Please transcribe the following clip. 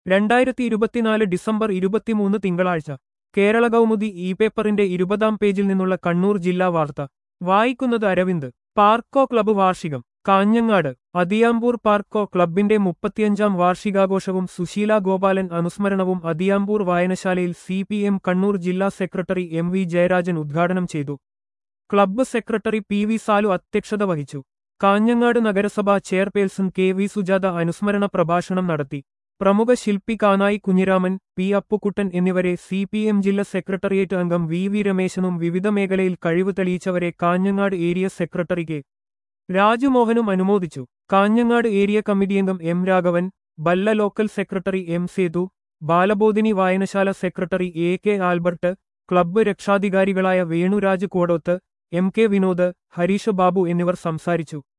2024 December 23 തിങ്കളാഴ്ച കേരള കൗമുദി ഈ പേപ്പറിന്റെ 20-ാം പേജിൽ നിന്നുള്ള കണ്ണൂർ ജില്ലാ വാർത്ത വായിക്കുന്നത് അരവിന്ദ്. പാർക്കോ ക്ലബ്ബ് വാർഷികം കാഞ്ഞങ്ങാട്. അതിയാമ്പൂർ പാർക്കോ ക്ലബ്ബിന്റെ 35-ാം വാർഷികാഘോഷവും സുശീല ഗോപാലൻ അനുസ്മരണവും അതിയാമ്പൂർ വായനശാലയിൽ CPM കണ്ണൂർ ജില്ലാ സെക്രട്ടറി MV ജയരാജൻ ഉദ്ഘാടനം ചെയ്തു. ക്ലബ്ബ് സെക്രട്ടറി PV സാലു അധ്യക്ഷത വഹിച്ചു. കാഞ്ഞങ്ങാട് നഗരസഭാ ചെയർപേഴ്സൺ KV സുജാത അനുസ്മരണ പ്രഭാഷണം നടത്തി. പ്രമുഖ ശില്പി കാനായി കുഞ്ഞിരാമൻ, P അപ്പുക്കുട്ടൻ എന്നിവരെ CPM ജില്ലാ സെക്രട്ടേറിയറ്റ് അംഗം VV രമേശനും വിവിധ മേഖലയിൽ കഴിവ് തെളിയിച്ചവരെ കാഞ്ഞങ്ങാട് ഏരിയ സെക്രട്ടറി കെ. രാജുമോഹനും അനുമോദിച്ചു. കാഞ്ഞങ്ങാട് ഏരിയ കമ്മിറ്റി അംഗം M Raghavan, Balla local secretary M Sethu, Balabodhini വായനശാല സെക്രട്ടറി AK ആൽബർട്ട്, ക്ലബ്ബ് രക്ഷാധികാരികളായ വേണുരാജ് കോടോത്ത്, MK വിനോദ്, ഹരീഷ് ബാബു എന്നിവർ സംസാരിച്ചു.